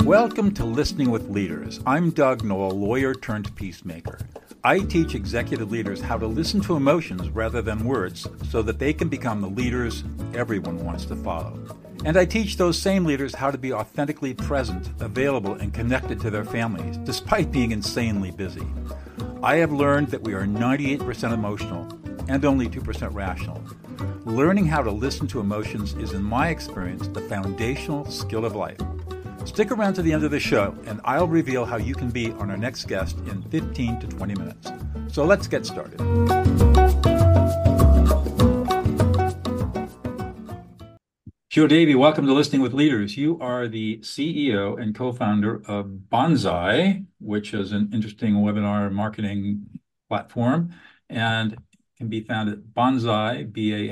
Welcome to Listening with Leaders. I'm Doug Noll, lawyer turned peacemaker. I teach executive leaders how to listen to emotions rather than words so that they can become the leaders everyone wants to follow. And I teach those same leaders how to be authentically present, available, and connected to their families, despite being insanely busy. I have learned that we are 98% emotional and only 2% rational. Learning how to listen to emotions is, in my experience, the foundational skill of life. Stick around to the end of the show, and I'll reveal how you can be on our next guest in 15 to 20 minutes. So let's get started. Joe Davy, welcome to Listening with Leaders. You are the CEO and co-founder of Banzai, which is an interesting webinar marketing platform, and can be found at Banzai,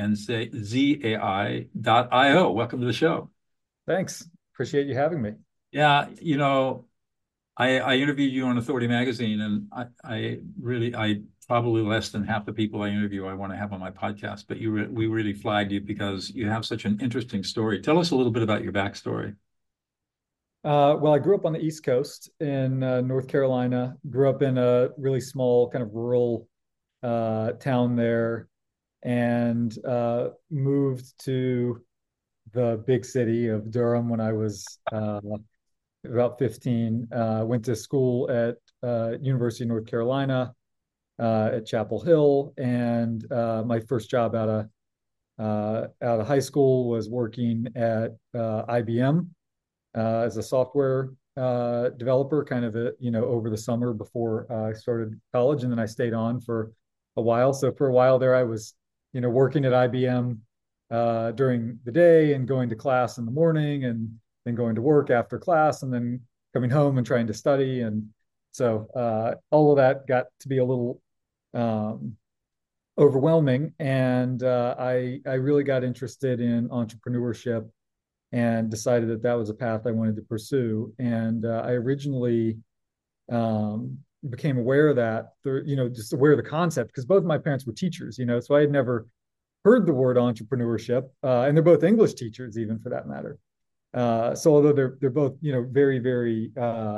BANZAI.io. Welcome to the show. Thanks. Appreciate you having me. Yeah, I interviewed you on Authority Magazine, and I probably less than half the people I interview I want to have on my podcast, but we really flagged you because you have such an interesting story. Tell us a little bit about your backstory. Well, I grew up on the East Coast in North Carolina, grew up in a really small kind of rural town there, and moved to the big city of Durham when I was about 15. Went to school at University of North Carolina at Chapel Hill, and my first job out of high school was working at IBM as a software developer, kind of over the summer before I started college, and then I stayed on for a while. So for a while there, I was working at IBM during the day and going to class in the morning, and then going to work after class, and then coming home and trying to study. And so all of that got to be a little overwhelming. And I really got interested in entrepreneurship and decided that was a path I wanted to pursue. And I originally became aware of that, just aware of the concept, because both of my parents were teachers, so I had never heard the word entrepreneurship, and they're both English teachers, even for that matter. So although they're both very, very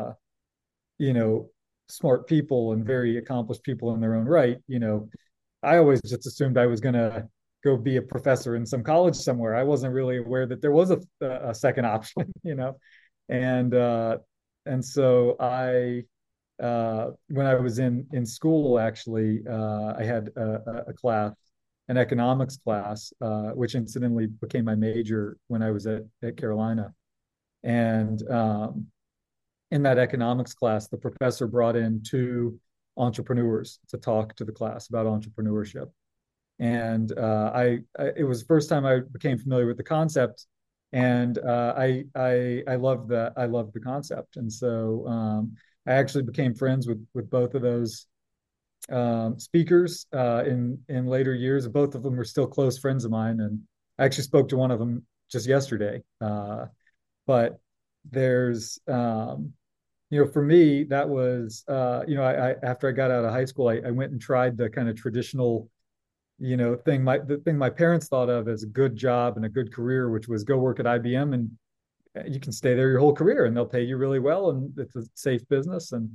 smart people and very accomplished people in their own right, I always just assumed I was going to go be a professor in some college somewhere. I wasn't really aware that there was a second option, and so I when I was in school, actually, I had a class, an economics class, which incidentally became my major when I was at Carolina. And in that economics class, the professor brought in two entrepreneurs to talk to the class about entrepreneurship. And it was the first time I became familiar with the concept, and I loved that. I loved the concept, and so I actually became friends with both of those speakers in later years. Both of them were still close friends of mine, and I actually spoke to one of them just yesterday. But there's, for me, that was, I after I got out of high school, I went and tried the kind of traditional, the thing my parents thought of as a good job and a good career, which was go work at IBM, and you can stay there your whole career, and they'll pay you really well, and it's a safe business. And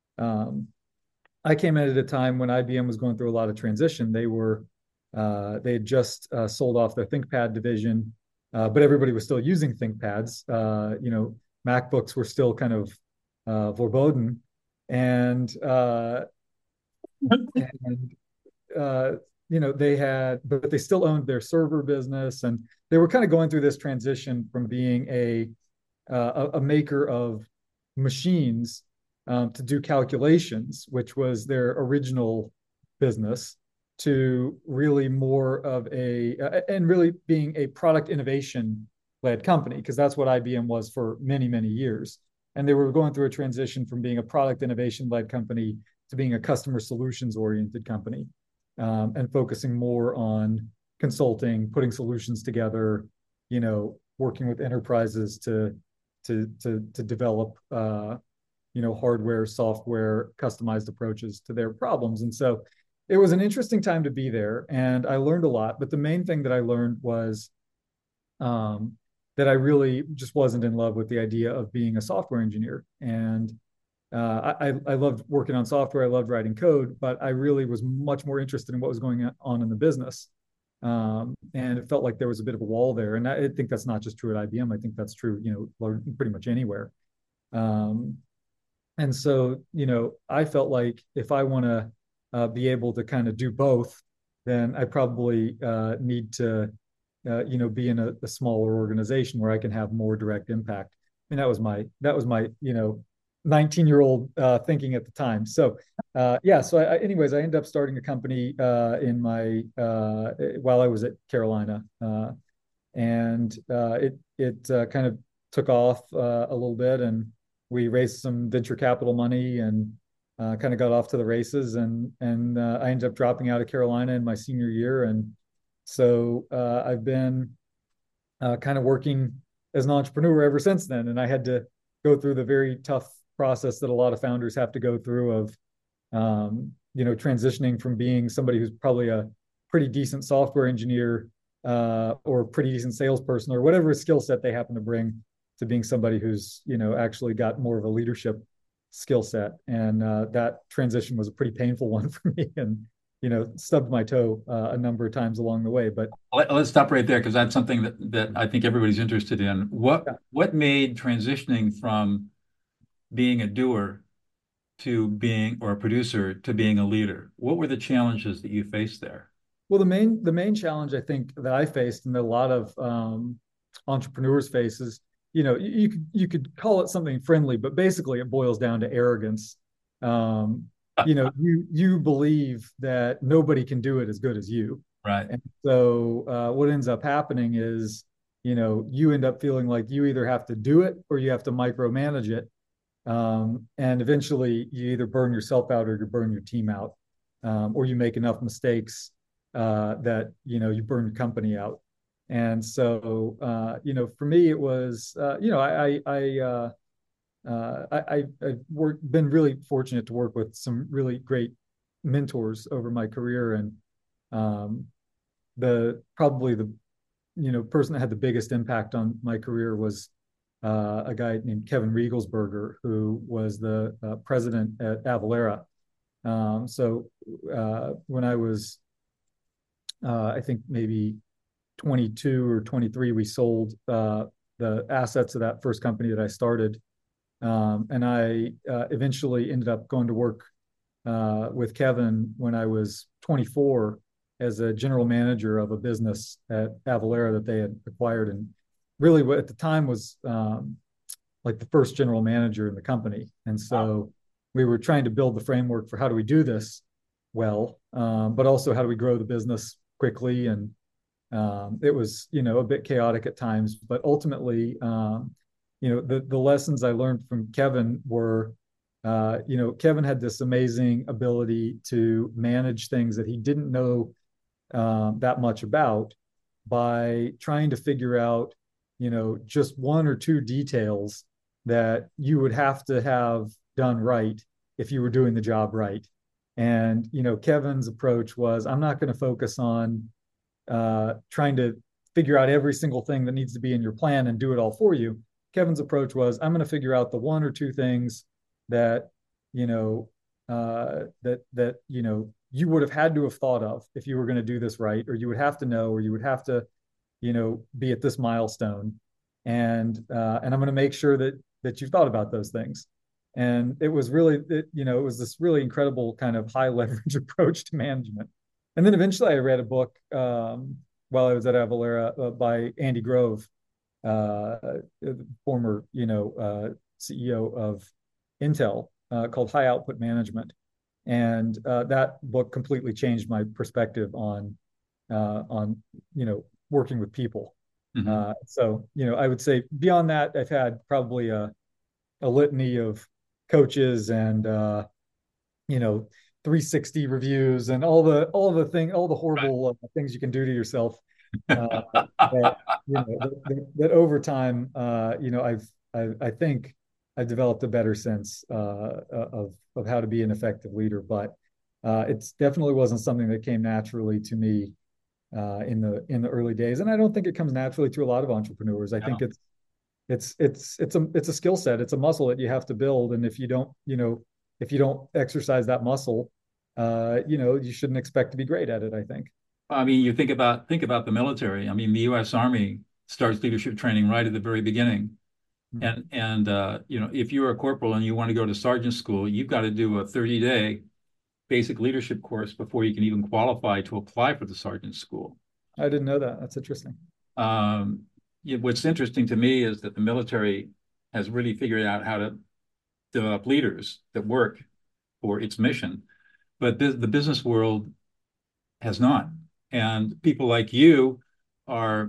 I came in at a time when IBM was going through a lot of transition. They had just sold off their ThinkPad division, but everybody was still using ThinkPads. MacBooks were still kind of verboten, and but they still owned their server business, and they were kind of going through this transition from being a maker of machines to do calculations, which was their original business, to really more of and really being a product innovation led company, because that's what IBM was for many, many years. And they were going through a transition from being a product innovation led company to being a customer solutions oriented company, and focusing more on consulting, putting solutions together, working with enterprises to develop hardware, software, customized approaches to their problems. And so it was an interesting time to be there, and I learned a lot. But the main thing that I learned was that I really just wasn't in love with the idea of being a software engineer. And I loved working on software. I loved writing code, but I really was much more interested in what was going on in the business. And it felt like there was a bit of a wall there. And I think that's not just true at IBM. I think that's true, pretty much anywhere. Um, and so, I felt like if I want to be able to kind of do both, then I probably need to, be in a smaller organization where I can have more direct impact. And that was my 19-year-old thinking at the time. So, yeah. So, anyways, I ended up starting a company in my while I was at Carolina, and it kind of took off a little bit, and we raised some venture capital money and kind of got off to the races, and I ended up dropping out of Carolina in my senior year, and so I've been kind of working as an entrepreneur ever since then, and I had to go through the very tough process that a lot of founders have to go through of transitioning from being somebody who's probably a pretty decent software engineer or a pretty decent salesperson or whatever skill set they happen to bring to being somebody who's actually got more of a leadership skill set. And that transition was a pretty painful one for me, and stubbed my toe a number of times along the way. But Let's stop right there because that's something that I think everybody's interested in. What made transitioning from being a doer to being or a producer to being a leader? What were the challenges that you faced there? well, the main challenge I think that I faced and that a lot of entrepreneurs face is, you could call it something friendly, but basically it boils down to arrogance. Um, you believe that nobody can do it as good as you. Right. And so what ends up happening is, you end up feeling like you either have to do it or you have to micromanage it. And eventually you either burn yourself out or you burn your team out, or you make enough mistakes that, you burn your company out. And so, for me, it was, I've been really fortunate to work with some really great mentors over my career, and um, probably the person that had the biggest impact on my career was a guy named Kevin Riegelsberger, who was the president at Avalara. When I was, I think maybe 22 or 23, we sold the assets of that first company that I started. And I eventually ended up going to work with Kevin when I was 24 as a general manager of a business at Avalara that they had acquired, and really what at the time was like the first general manager in the company. And so we were trying to build the framework for how do we do this well, but also how do we grow the business quickly. And it was, a bit chaotic at times, but ultimately, the lessons I learned from Kevin were, Kevin had this amazing ability to manage things that he didn't know that much about by trying to figure out, just one or two details that you would have to have done right if you were doing the job right. And, Kevin's approach was, I'm not going to focus on trying to figure out every single thing that needs to be in your plan and do it all for you. Kevin's approach was, I'm going to figure out the one or two things that, you would have had to have thought of if you were going to do this right, or you would have to know, or you would have to, be at this milestone. And I'm going to make sure that you've thought about those things. And it was really, it was this really incredible kind of high leverage approach to management. And then eventually I read a book while I was at Avalara by Andy Grove, the former, CEO of Intel, called High Output Management. And that book completely changed my perspective on working with people. Mm-hmm. So I would say beyond that, I've had probably a litany of coaches and 360 reviews and all the horrible things you can do to yourself. That that over time, I think I've developed a better sense of how to be an effective leader. But it's definitely wasn't something that came naturally to me in the early days. And I don't think it comes naturally to a lot of entrepreneurs. I think it's a skill set. It's a muscle that you have to build. And if you don't exercise that muscle, you shouldn't expect to be great at it, I think. I mean, you think about the military. I mean, the U.S. Army starts leadership training right at the very beginning. And if you're a corporal and you want to go to sergeant school, you've got to do a 30-day basic leadership course before you can even qualify to apply for the sergeant school. I didn't know that. That's interesting. What's interesting to me is that the military has really figured out how to develop leaders that work for its mission, but the business world has not. And people like you are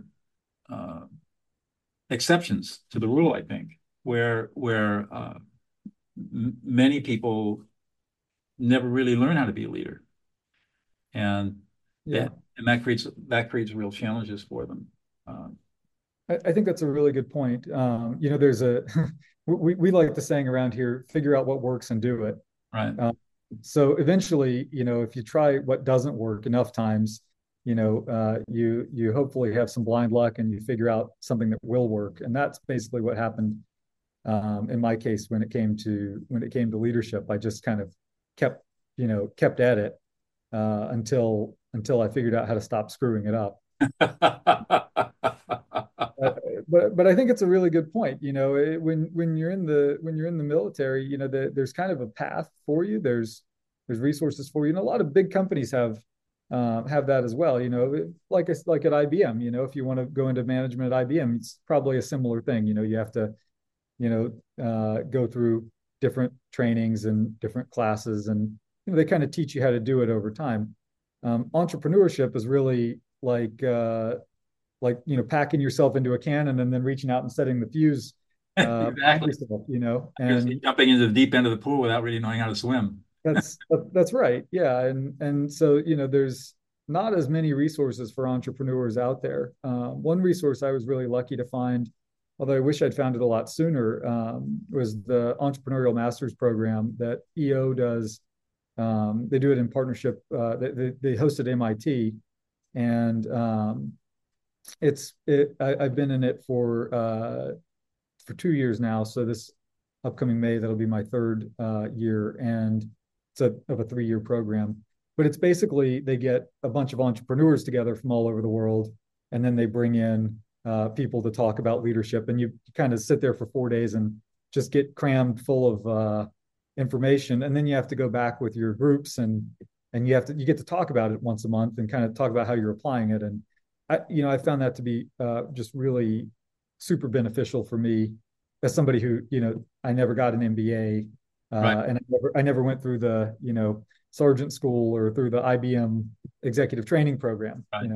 exceptions to the rule, I think, where many people never really learn how to be a leader, and Yeah. that creates real challenges for them. I think that's a really good point. There's we like the saying around here, figure out what works and do it. Right. So eventually, if you try what doesn't work enough times, you hopefully have some blind luck and you figure out something that will work. And that's basically what happened in my case when it came to leadership. I just kind of kept at it until I figured out how to stop screwing it up. But I think it's a really good point. When you're in the military, there's kind of a path for you. There's resources for you, and a lot of big companies have that as well. Like at IBM. If you want to go into management at IBM, it's probably a similar thing. You have to go through different trainings and different classes, and they kind of teach you how to do it over time. Entrepreneurship is really like packing yourself into a cannon and then reaching out and setting the fuse Exactly. yourself, and jumping into the deep end of the pool without really knowing how to swim. That's right. Yeah. And so, there's not as many resources for entrepreneurs out there. One resource I was really lucky to find, although I wish I'd found it a lot sooner, was the Entrepreneurial Masters Program that EO does. They do it in partnership. They host at MIT, and I've been in it for 2 years now. So this upcoming May, that'll be my third year, and it's of a 3-year program. But it's basically they get a bunch of entrepreneurs together from all over the world, and then they bring in people to talk about leadership, and you kind of sit there for 4 days and just get crammed full of information, and then you have to go back with your groups and you get to talk about it once a month and kind of talk about how you're applying it. And I found that to be just really super beneficial for me as somebody who, I never got an MBA, Right. and I never went through the, sergeant school or through the IBM executive training program, Right.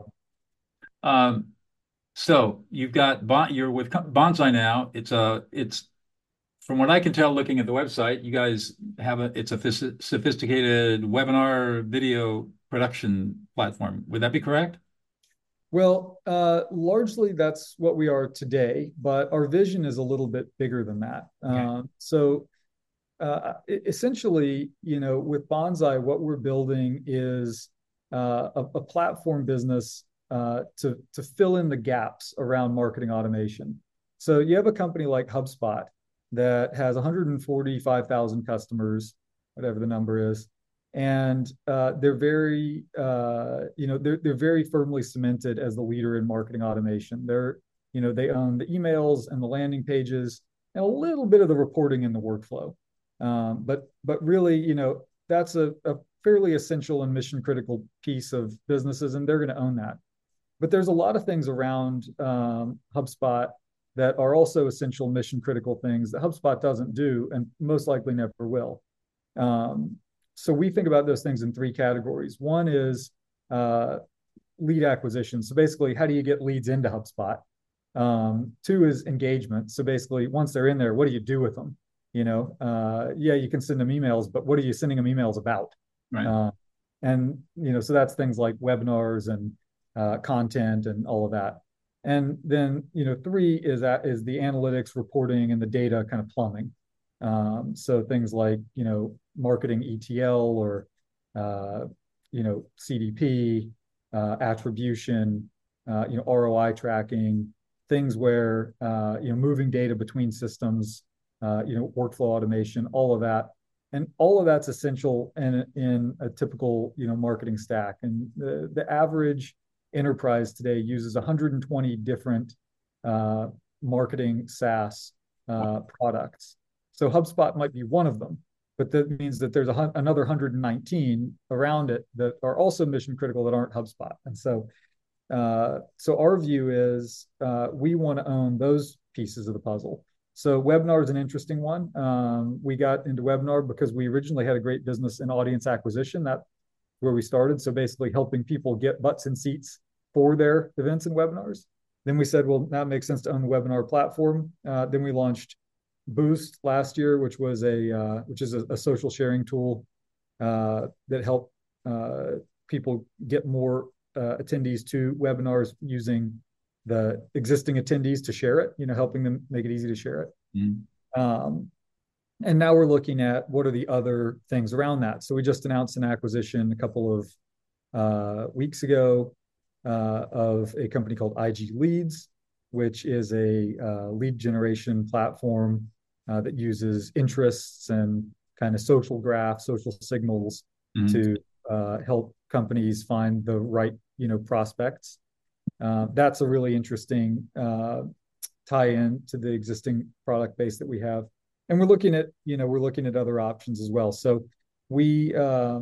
So you're with Bonsai now. It's from what I can tell, looking at the website, you guys it's a sophisticated webinar video production platform. Would that be correct? Well, largely that's what we are today, but our vision is a little bit bigger than that. Okay. So essentially, with Bonsai, what we're building is a platform business to fill in the gaps around marketing automation. So you have a company like HubSpot that has 145,000 customers, whatever the number is, and they're very, they're very firmly cemented as the leader in marketing automation. They own the emails and the landing pages and a little bit of the reporting and the workflow. But really, that's a fairly essential and mission critical piece of businesses, and they're going to own that. But there's a lot of things around HubSpot that are also essential mission critical things that HubSpot doesn't do and most likely never will. So we think about those things in 3 categories. One is lead acquisition. So basically, how do you get leads into HubSpot? 2 is engagement. So basically, once they're in there, what do you do with them? Yeah, you can send them emails, but what are you sending them emails about? Right. And so that's things like webinars and content and all of that. And then 3 is the analytics, reporting, and the data kind of plumbing. So things like marketing ETL or CDP, attribution, ROI tracking, things where moving data between systems, workflow automation, all of that, and all of that's essential in a typical marketing stack. And the average enterprise today uses 120 different marketing SaaS products. So HubSpot might be one of them, but that means that there's another 119 around it that are also mission critical that aren't HubSpot. And so our view is we want to own those pieces of the puzzle. So webinar is an interesting one. We got into webinar because we originally had a great business in audience acquisition. That's where we started. So basically helping people get butts in seats for their events and webinars. Then we said, well, that makes sense to own the webinar platform. Then we launched Boost last year, which is a social sharing tool that helped people get more attendees to webinars using the existing attendees to share it, helping them make it easy to share it. Mm. And now we're looking at what are the other things around that. So we just announced an acquisition a couple of weeks ago of a company called IG Leads, which is a lead generation platform that uses interests and kind of social graphs, social signals to help companies find the right, prospects. That's a really interesting tie-in to the existing product base that we have. And we're looking at other options as well. So we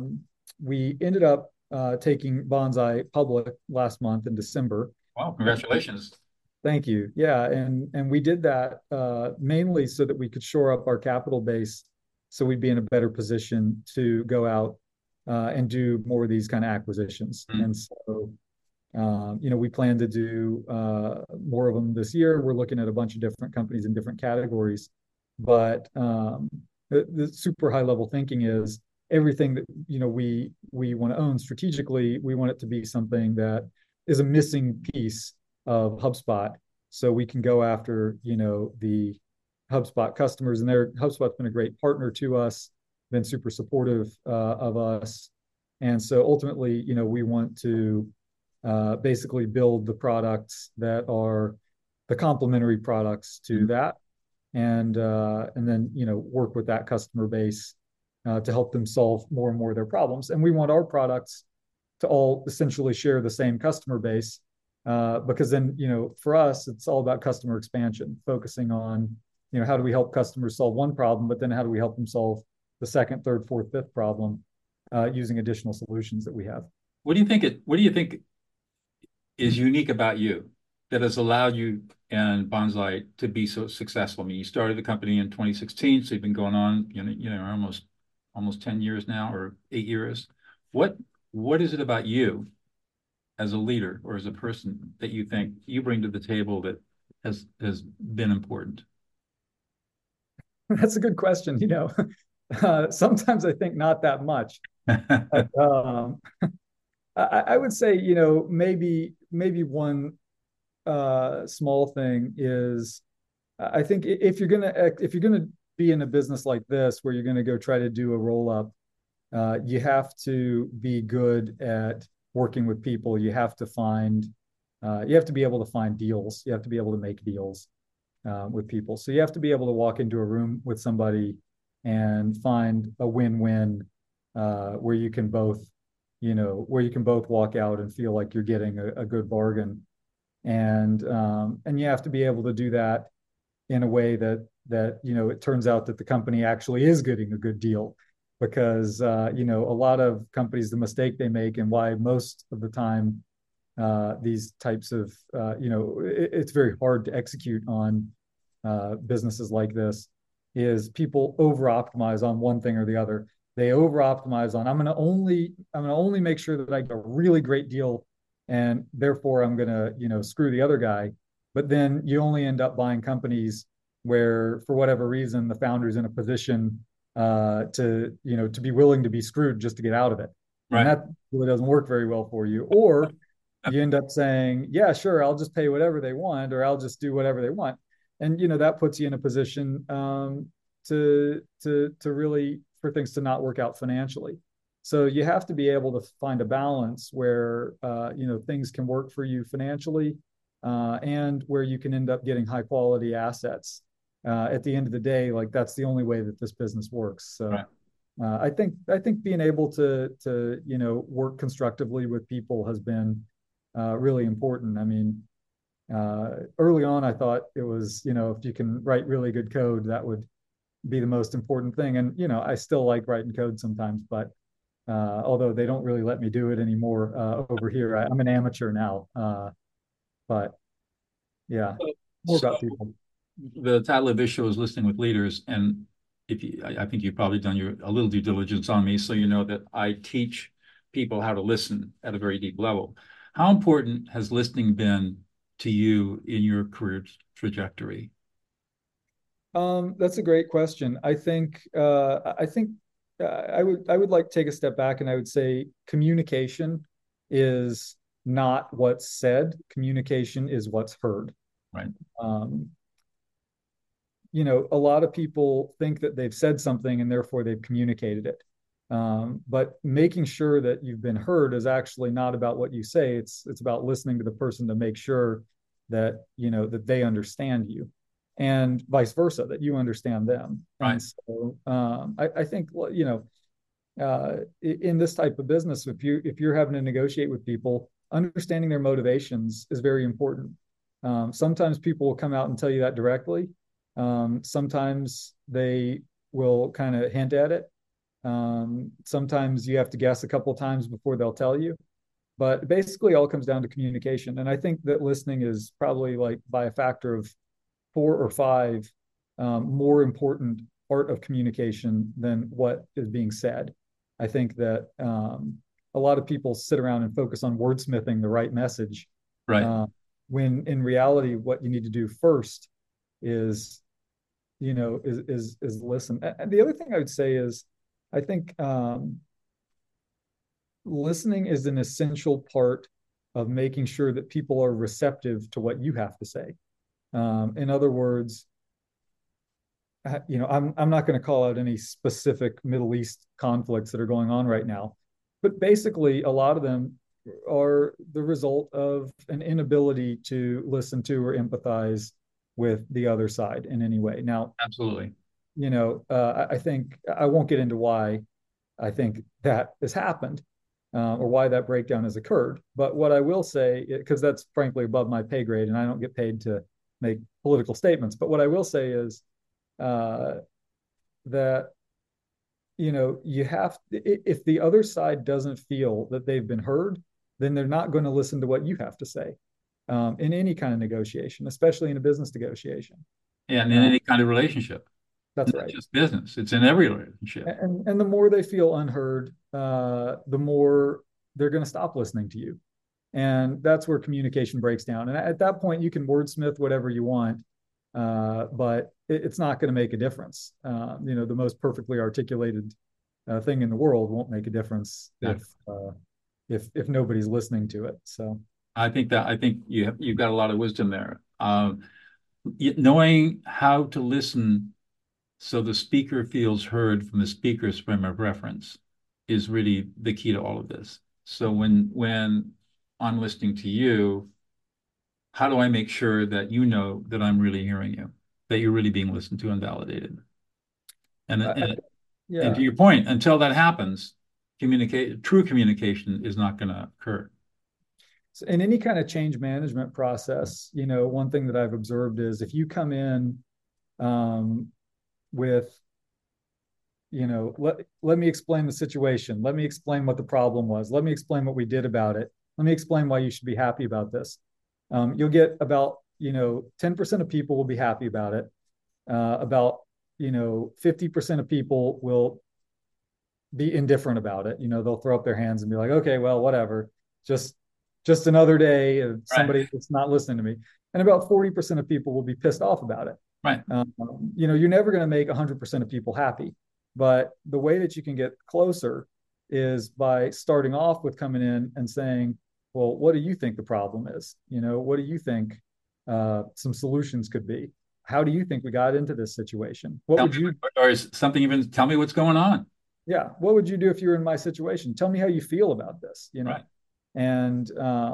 ended up taking Bonsai public last month in December. Wow, congratulations. Thank you. Yeah, and we did that mainly so that we could shore up our capital base so we'd be in a better position to go out and do more of these kind of acquisitions. Mm. And so, we plan to do more of them this year. We're looking at a bunch of different companies in different categories. But the super high level thinking is everything that we want to own strategically, we want it to be something that is a missing piece of HubSpot, so we can go after the HubSpot customers. And HubSpot's been a great partner to us, been super supportive of us, and so ultimately, we want to basically build the products that are the complementary products to that, and then work with that customer base to help them solve more and more of their problems. And we want our products to all essentially share the same customer base, because then for us it's all about customer expansion, focusing on how do we help customers solve one problem, but then how do we help them solve the second, third, fourth, fifth problem using additional solutions that we have. What do you think is unique about you that has allowed you and Bonsai to be so successful? I mean, you started the company in 2016, so you've been going on, almost 10 years now, or 8 years. What is it about you as a leader or as a person that you think you bring to the table that has been important? That's a good question. Sometimes I think not that much. But, I would say, maybe one small thing is, I think if you're gonna be in a business like this where you're gonna go try to do a roll up, you have to be good at working with people. You have to be able to find deals. You have to be able to make deals with people. So you have to be able to walk into a room with somebody and find a win-win where you can both walk out and feel like you're getting a good bargain. And you have to be able to do that in a way that it turns out that the company actually is getting a good deal. Because a lot of companies, the mistake they make, and why most of the time these types of it's very hard to execute on businesses like this, is people over optimize on one thing or the other. They over optimize on I'm gonna only make sure that I get a really great deal, and therefore I'm gonna screw the other guy. But then you only end up buying companies where, for whatever reason, the founder's in a position to be willing to be screwed just to get out of it. Right. And that really doesn't work very well for you. Or you end up saying, yeah, sure, I'll just pay whatever they want, or I'll just do whatever they want. And that puts you in a position to really, for things to not work out financially. So you have to be able to find a balance where things can work for you financially, and where you can end up getting high quality assets. At the end of the day, like that's the only way that this business works. So Right. I think being able to work constructively with people has been really important. I mean, early on, I thought it was, if you can write really good code, that would be the most important thing. And I still like writing code sometimes, but although they don't really let me do it anymore over here, I'm an amateur now. But yeah, more So about people. the title of this show is Listening with Leaders, and if you, I think you've probably done a little due diligence on me, so you know that I teach people how to listen at a very deep level. How important has listening been to you in your career trajectory? That's a great question. I think I would like to take a step back, and I would say communication is not what's said. Communication is what's heard. Right. Um, a lot of people think that they've said something and therefore they've communicated it. But making sure that you've been heard is actually not about what you say. It's about listening to the person to make sure that that they understand you, and vice versa, that you understand them. Right. And so I think in this type of business, if you're having to negotiate with people, understanding their motivations is very important. Sometimes people will come out and tell you that directly. Sometimes they will kind of hint at it. Sometimes you have to guess a couple of times before they'll tell you. But basically, all comes down to communication. And I think that listening is probably like by a factor of 4 or 5 more important part of communication than what is being said. I think that a lot of people sit around and focus on wordsmithing the right message, Right. uh, when in reality, what you need to do first is is listen. And the other thing I would say is, I think listening is an essential part of making sure that people are receptive to what you have to say. In other words, I'm not going to call out any specific Middle East conflicts that are going on right now, but basically, a lot of them are the result of an inability to listen to or empathize with the other side in any way. Now, Absolutely. I think I won't get into why I think that has happened, or why that breakdown has occurred. But what I will say, because that's frankly above my pay grade, and I don't get paid to make political statements. But what I will say is uh, that you have, if the other side doesn't feel that they've been heard, then they're not going to listen to what you have to say, in any kind of negotiation, especially in a business negotiation. And in Uh, any kind of relationship, that's not right. just business, it's in every relationship. And the more they feel unheard, the more they're going to stop listening to you. And that's where communication breaks down. And at that point, you can wordsmith whatever you want, but it's not going to make a difference. The most perfectly articulated thing in the world won't make a difference Yeah. if nobody's listening to it. So I think you've got a lot of wisdom there. Knowing how to listen so the speaker feels heard from the speaker's frame of reference is really the key to all of this. So when I'm listening to you, how do I make sure that you know that I'm really hearing you, that you're really being listened to and validated? And I, and, and yeah. to your point, until that happens, true communication is not going to occur. So in any kind of change management process, one thing that I've observed is if you come in um, with let me explain the situation. Let me explain what the problem was. Let me explain what we did about it. Let me explain why you should be happy about this. You'll get about 10% of people will be happy about it. About 50% of people will be indifferent about it. They'll throw up their hands and be like, okay, well, whatever. Just just another day of Right. somebody that's not listening to me. And about 40% of people will be pissed off about it. Right. You're never going to make 100% of people happy, but the way that you can get closer is by starting off with coming in and saying, well, what do you think the problem is? What do you think some solutions could be? How do you think we got into this situation? What Tell would me, you? or is something even tell me what's going on? Yeah, what would you do if you were in my situation? Tell me how you feel about this, Right. and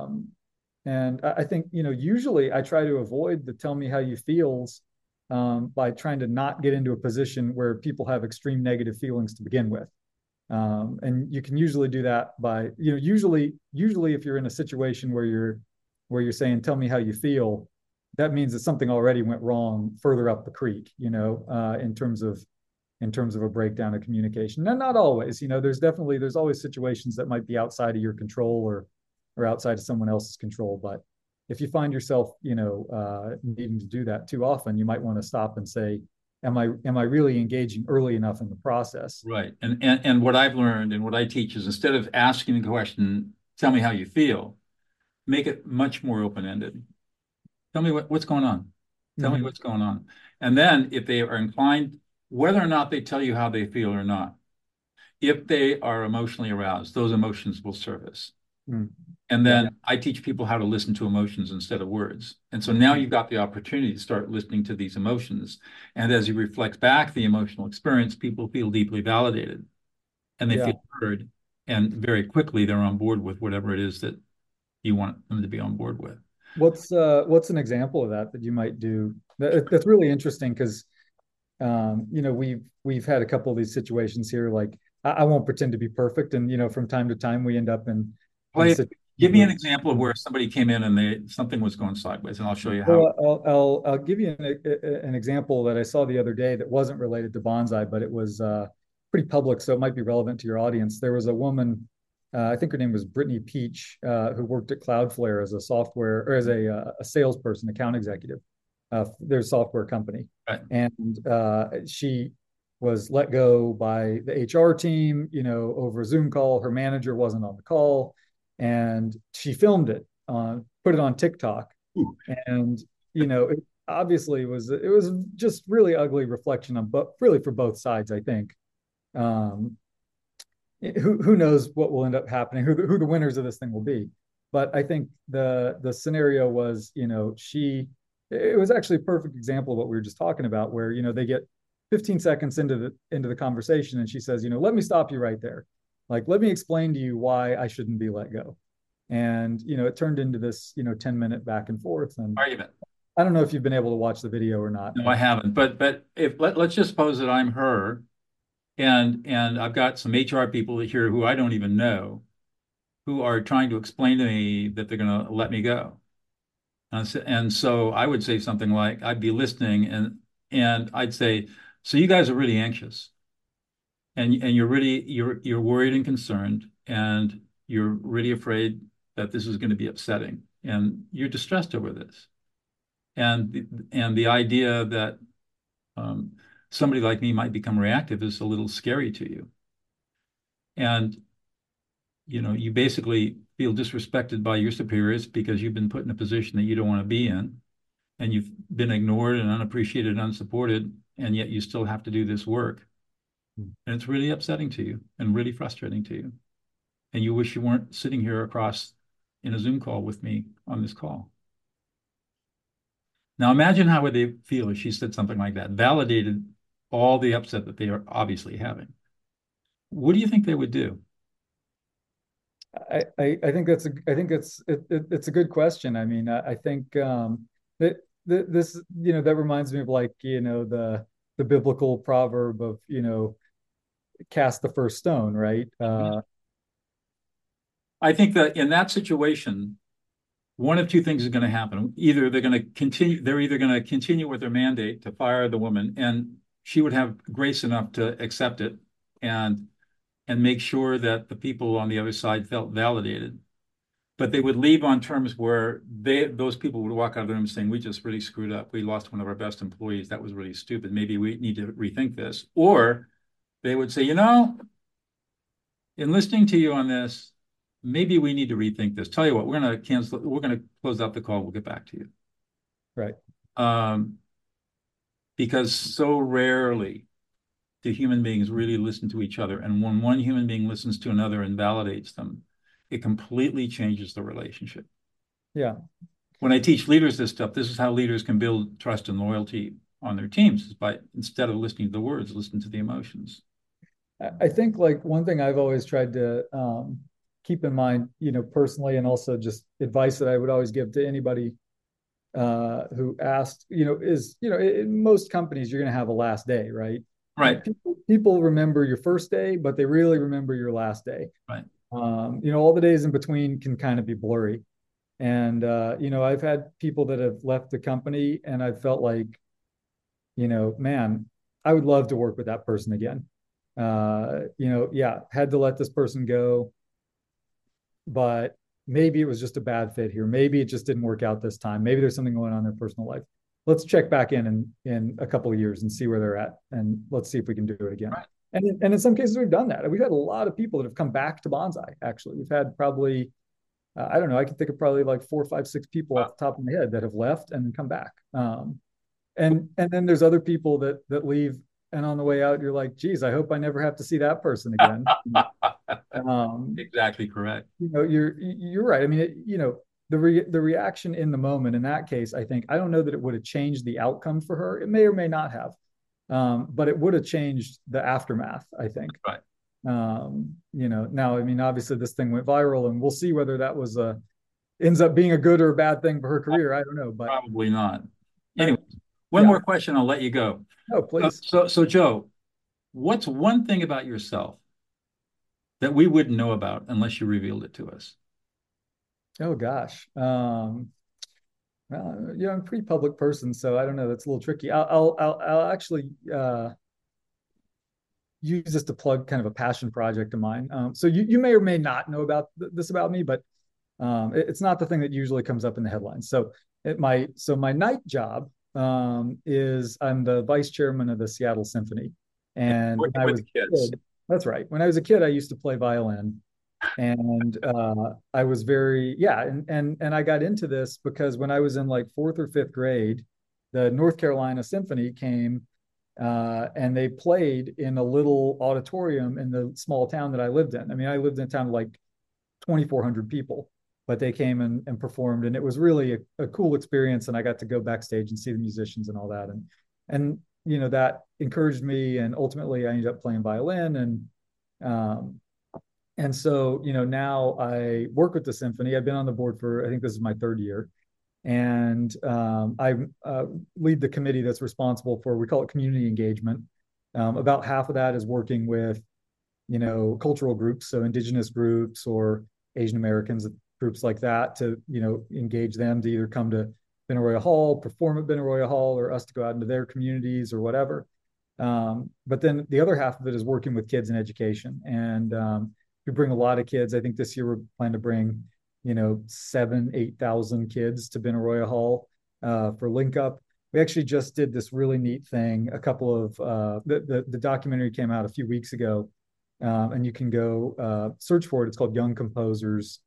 I think, usually I try to avoid the tell me how you feels, by trying to not get into a position where people have extreme negative feelings to begin with. And you can usually do that by, usually if you're in a situation where you're saying, tell me how you feel, that means that something already went wrong further up the creek, in terms of a breakdown of communication. And not always, there's always situations that might be outside of your control, or outside of someone else's control. But if you find yourself, needing to do that too often, you might want to stop and say, am I really engaging early enough in the process? Right. And what I've learned and what I teach is, instead of asking the question, tell me how you feel, make it much more open-ended. Tell me what's going on. Tell me Mm-hmm. what's going on. And then if they are inclined, whether or not they tell you how they feel or not, if they are emotionally aroused, those emotions will surface. Mm-hmm. And Yeah. then I teach people how to listen to emotions instead of words. And so now you've got the opportunity to start listening to these emotions. And as you reflect back the emotional experience, people feel deeply validated and they Yeah. feel heard. And very quickly, they're on board with whatever it is that you want them to be on board with. What's an example of that you might do? That's really interesting because, we've had a couple of these situations here. Like, I won't pretend to be perfect, and from time to time we end up in Play, situations give me an with. example of where somebody came in and something was going sideways, and I'll show you how. Well, I'll give you an example that I saw the other day that wasn't related to bonsai, but it was pretty public, so it might be relevant to your audience. There was a woman, I think her name was Brittany Peach, who worked at Cloudflare as a software, or as a salesperson, account executive, their software company, Right. and she was let go by the HR team, over a Zoom call. Her manager wasn't on the call, and she filmed it, put it on TikTok, Ooh. and it obviously it was just really ugly reflection on, but really for both sides, I think. um who knows what will end up happening, who the winners of this thing will be. But I think the scenario was, it was actually a perfect example of what we were just talking about, where they get 15 seconds into the conversation, and she says, let me stop you right there. Like, let me explain to you why I shouldn't be let go. And it turned into this 10-minute back and forth. And Argument. I don't know if you've been able to watch the video or not, No, I but haven't. But if let's just suppose that I'm her, and I've got some HR people here who I don't even know, who are trying to explain to me that they're going to let me go. And so I would say something like, I'd be listening, and I'd say, so you guys are really anxious, and you're worried and concerned, and you're really afraid that this is going to be upsetting, and you're distressed over this. And the idea that um, somebody like me might become reactive is a little scary to you. And you basically feel disrespected by your superiors because you've been put in a position that you don't want to be in, and you've been ignored and unappreciated and unsupported, and yet you still have to do this work. And it's really upsetting to you and really frustrating to you. And you wish you weren't sitting here across in a Zoom call with me on this call. Now imagine how would they feel if she said something like that, validated all the upset that they are obviously having. What do you think they would do? I think it's a good question. I mean, I think, this, that reminds me of, like, the biblical proverb of, cast the first stone, right? I think that in that situation, one of two things is going to happen. They're either going to continue with their mandate to fire the woman, and she would have grace enough to accept it and make sure that the people on the other side felt validated. But they would leave on terms where those people would walk out of the room saying, we just really screwed up. We lost one of our best employees. That was really stupid. Maybe we need to rethink this. Or they would say, in listening to you on this, maybe we need to rethink this. Tell you what, we're going to cancel. We're going to close out the call. We'll get back to you. Right. Because so rarely do human beings really listen to each other. And when one human being listens to another and validates them, it completely changes the relationship. Yeah. When I teach leaders this stuff, this is how leaders can build trust and loyalty on their teams, is by, instead of listening to the words, listen to the emotions. I think like one thing I've always tried to keep in mind, personally, and also just advice that I would always give to anybody who asked, is, in most companies, you're going to have a last day, right? Right. People remember your first day, but they really remember your last day. Right. All the days in between can kind of be blurry. And, I've had people that have left the company and I've felt like, man, I would love to work with that person again. Yeah, had to let this person go, but maybe it was just a bad fit here. Maybe it just didn't work out this time. Maybe there's something going on in their personal life. Let's check back in a couple of years and see where they're at, and let's see if we can do it again. Right. And in some cases we've done that. We've had a lot of people that have come back to Bonsai. Actually, we've had probably I don't know. I can think of probably like 4, 5, 6 people off the top of my head that have left and come back. And then there's other people that leave, and on the way out, you're like, geez, I hope I never have to see that person again. Exactly correct. You're right. I mean, the reaction in the moment in that case, I don't know that it would have changed the outcome for her. It may or may not have, but it would have changed the aftermath, I think. Right. Now, I mean, obviously this thing went viral, and we'll see whether that was ends up being a good or a bad thing for her career. I don't know, but probably not. Anyway, one more question, I'll let you go. Oh, please. So Joe, what's one thing about yourself that we wouldn't know about unless you revealed it to us? Oh gosh. Well, I'm a pretty public person, so I don't know. That's a little tricky. I'll actually use this to plug kind of a passion project of mine. So you may or may not know about this about me, but it's not the thing that usually comes up in the headlines. So my night job is I'm the vice chairman of the Seattle Symphony, and when I was kids. That's right. When I was a kid, I used to play violin, and I was and I got into this because when I was in like fourth or fifth grade, the North Carolina Symphony came and they played in a little auditorium in the small town that I lived in. I mean, I lived in a town of like 2,400 people, but they came and performed, and it was really a cool experience. And I got to go backstage and see the musicians and all that, and that encouraged me. And ultimately, I ended up playing violin, and so now I work with the symphony. I've been on the board for, I think this is my third year, and I lead the committee that's responsible for, we call it community engagement. About half of that is working with, cultural groups, so indigenous groups or Asian Americans, groups like that, to, engage them to either come to Benaroya Hall, perform at Benaroya Hall, or us to go out into their communities or whatever. But then the other half of it is working with kids in education. And we bring a lot of kids. I think this year we're planning to bring 7,000-8,000 kids to Benaroya Hall for Link Up. We actually just did this really neat thing. A couple of the documentary came out a few weeks ago, and you can go search for it. It's called Young Composers,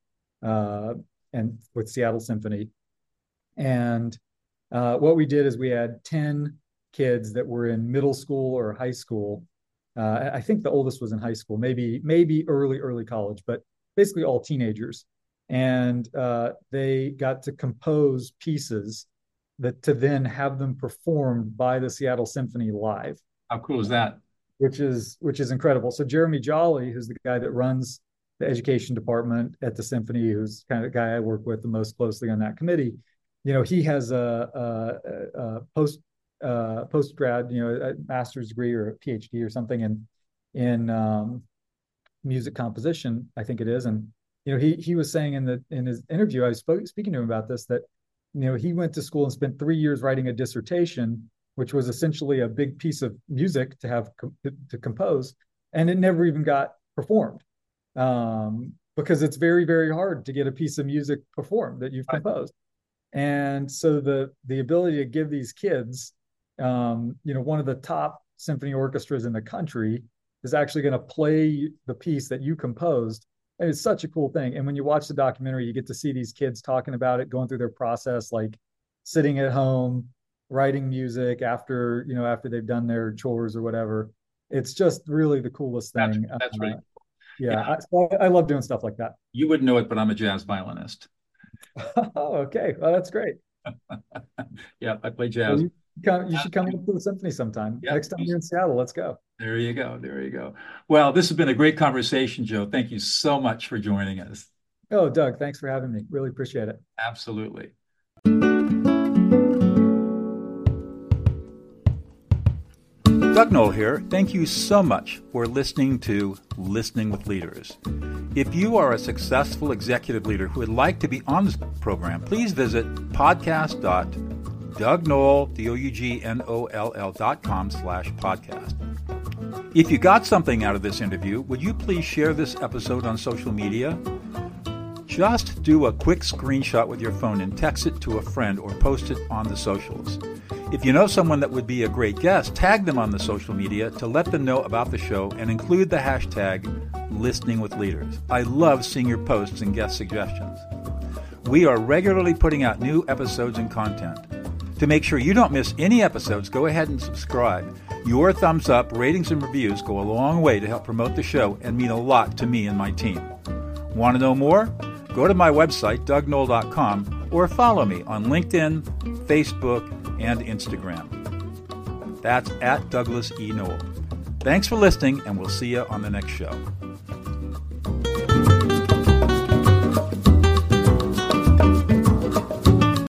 and with Seattle Symphony. And what we did is we had 10 kids that were in middle school or high school. I think the oldest was in high school, maybe early college, but basically all teenagers. And they got to compose pieces that to then have them performed by the Seattle Symphony live. How cool is that? Which is incredible. So Jeremy Jolly, who's the guy that runs the education department at the symphony, who's kind of the guy I work with the most closely on that committee, he has a postgrad, a master's degree or a PhD or something in music composition, I think it is. And he was saying in his interview, I was speaking to him about this, that he went to school and spent 3 years writing a dissertation, which was essentially a big piece of music to have to compose, and it never even got performed, because it's very, very hard to get a piece of music performed that you've composed. And so the ability to give these kids, one of the top symphony orchestras in the country is actually going to play the piece that you composed. And it's such a cool thing. And when you watch the documentary, you get to see these kids talking about it, going through their process, like sitting at home, writing music after they've done their chores or whatever. It's just really the coolest thing. That's right. Yeah. I love doing stuff like that. You wouldn't know it, but I'm a jazz violinist. Oh, okay. Well, that's great. Yeah, I play jazz. Well, you should come up to the symphony sometime. Yeah, next time you're in Seattle, let's go. There you go. There you go. Well, this has been a great conversation, Joe. Thank you so much for joining us. Oh, Doug, thanks for having me. Really appreciate it. Absolutely. Doug Noll here. Thank you so much for listening to Listening with Leaders. If you are a successful executive leader who would like to be on this program, please visit podcast.dougnoll.com/podcast. If you got something out of this interview, would you please share this episode on social media? Just do a quick screenshot with your phone and text it to a friend or post it on the socials. If you know someone that would be a great guest, tag them on the social media to let them know about the show and include the hashtag Listening with Leaders. I love seeing your posts and guest suggestions. We are regularly putting out new episodes and content. To make sure you don't miss any episodes, go ahead and subscribe. Your thumbs up, ratings, and reviews go a long way to help promote the show and mean a lot to me and my team. Want to know more? Go to my website, dougnoll.com, or follow me on LinkedIn, Facebook, and Instagram. That's at Douglas E. Noll. Thanks for listening, and we'll see you on the next show.